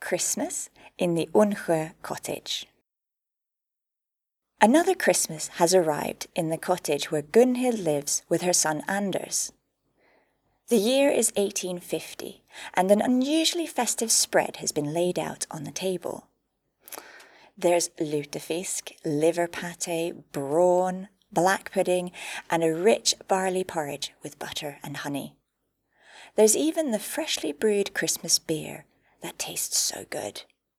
Christmas in the Unsjö cottage. Another Christmas has arrived in the cottage where Gunhild lives with her son Anders. The year is 1850, and an unusually festive spread has been laid out on the table. There's lutefisk, liver pâté, brawn, black pudding, and a rich barley porridge with butter and honey. There's even the freshly brewed Christmas beer that tastes so good.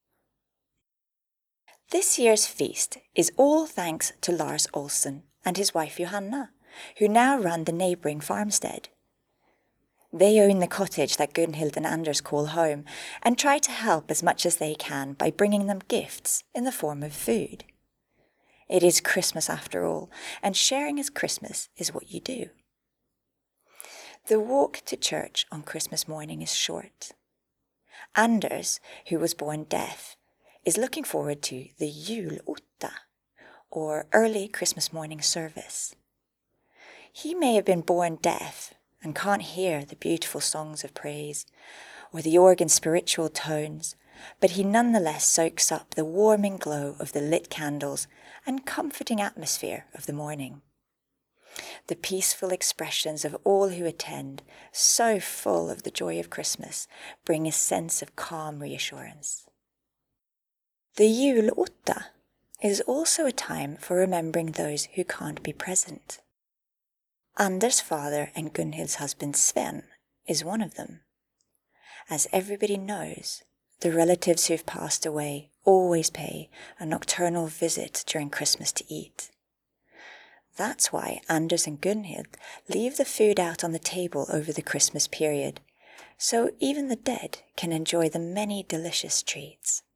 This year's feast is all thanks to Lars Olsen and his wife Johanna, who now run the neighbouring farmstead. They own the cottage that Gunhild and Anders call home and try to help as much as they can by bringing them gifts in the form of food. It is Christmas after all, and sharing as Christmas is what you do. The walk to church on Christmas morning is short. Anders, who was born deaf, is looking forward to the julotta, or early Christmas morning service. He may have been born deaf and can't hear the beautiful songs of praise or the organ's spiritual tones, but he nonetheless soaks up the warming glow of the lit candles and comforting atmosphere of the morning. The peaceful expressions of all who attend, so full of the joy of Christmas, bring a sense of calm reassurance. The julotta is also a time for remembering those who can't be present. Anders' father and Gunhild's husband Sven is one of them. As everybody knows, the relatives who've passed away always pay a nocturnal visit during Christmas to eat. That's why Anders and Gunhild leave the food out on the table over the Christmas period, so even the dead can enjoy the many delicious treats.